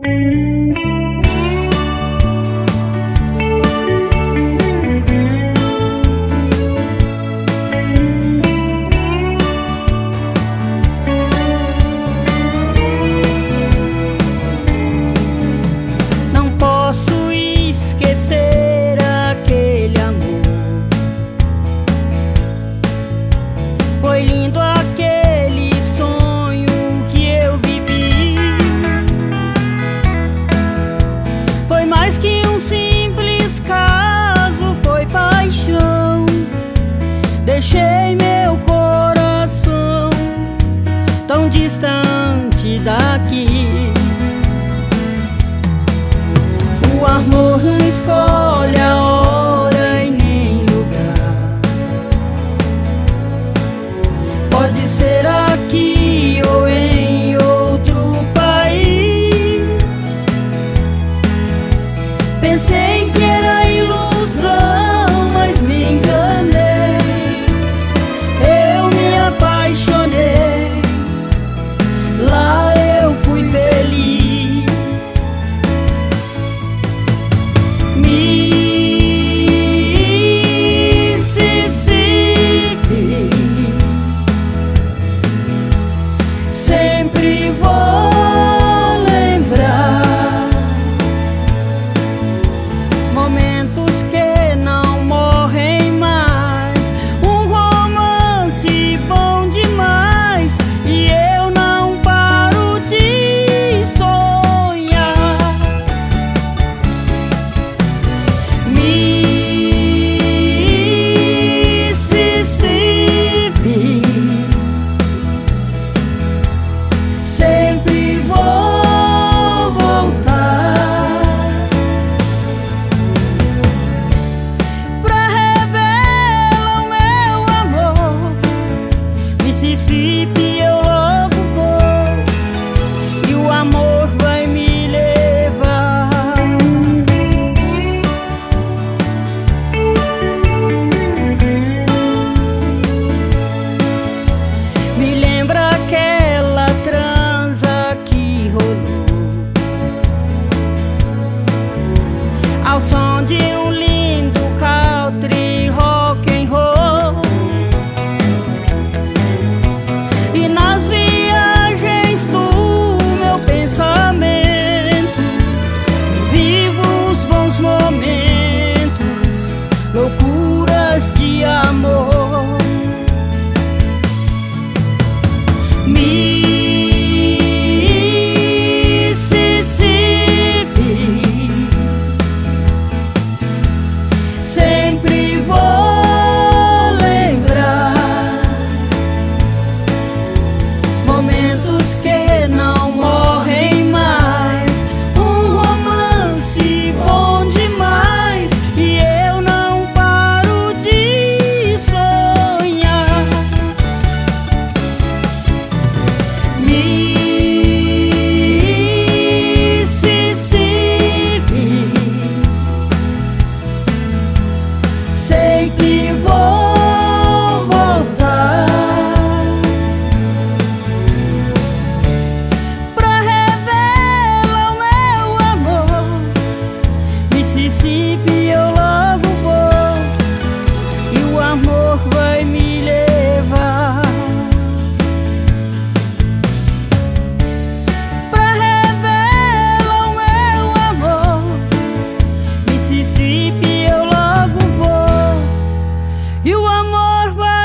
Foi lindo aquele sonho que eu vivi. Foi mais que um simples caso, foi paixão. Deixei meu coração tão distante daqui. O amor não escolhe a hora e nem lugar. Pode ser aqui ou em outro país. Pensei que era ilusão, mas me enganei. Eu me apaixonei, lá eu fui feliz. Sempre vou lembrar momentos que não morrem mais. Um romance bom demais e eu não paro de sonhar. Mississippi, sempre vou voltar pra revelar o meu amor. Mississippi, eu logo vou e o amor vai me levar. Me lembra aquela transa que rolou ao som de um lindo country rock and roll. E nas viagens do meu pensamento vivo os bons momentos, loucuras de amor. Sempre vou lembrar momentos que não morrem mais. Um romance bom demais e eu não paro de sonhar. Mississippi, sei que vou voltar pra revelar o meu amor. Mississippi, eu logo vou e o amor vai me levar pra revelar o meu amor. Mississippi, eu logo vou e o amor vai